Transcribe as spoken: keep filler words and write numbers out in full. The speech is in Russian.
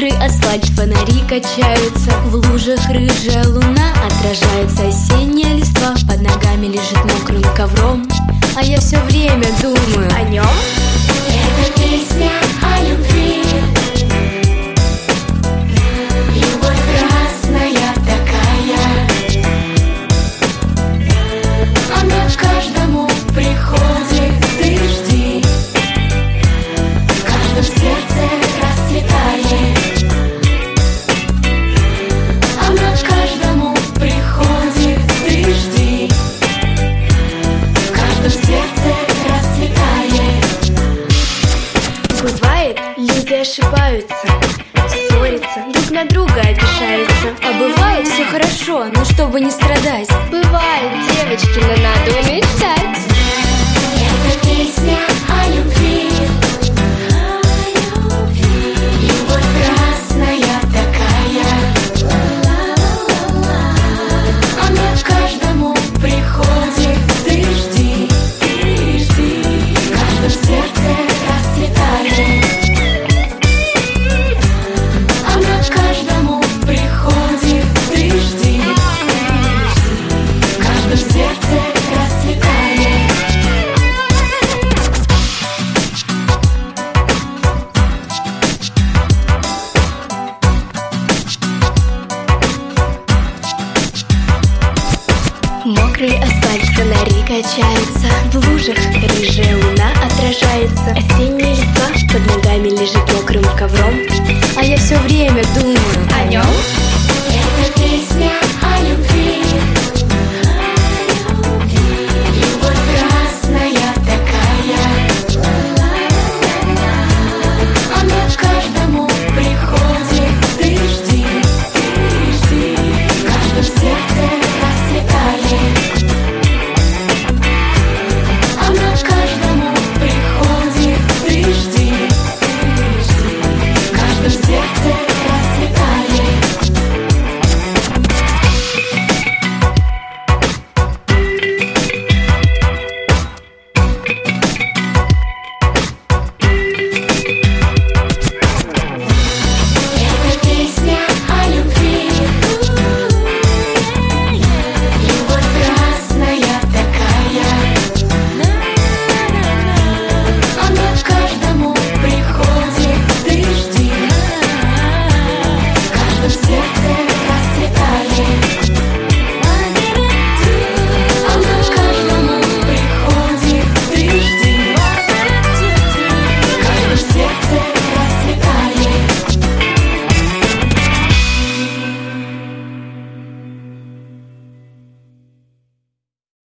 Мокрый асфальт, фонари качаются, в лужах рыжая луна отражается. Осенняя листва под ногами лежит мокрым ковром, а я все время думаю о нем. Это песня о любви. Любовь красная такая, она каждому приходит, ты жди. В каждом сердце расцветает, она каждому приходит, ты жди. В каждом сердце расцветает. Бывает, люди ошибаются, ссорятся, друг на друга обижаются. А бывает все хорошо, но чтобы не страдать. Бывает, девочки, но надо уметь ждать. Это песня о любви. Любовь красная такая, она каждому приходит, ты жди, ты жди. В каждом сердце расцветает, она каждому приходит, ты жди. В каждом сердце расцветает. Мокрый асфальт, фонари качаются, в лужах рыжая луна отражается. Осенняя листва под ногами лежит мокрым ковром, а я все время думаю О нем. Это песня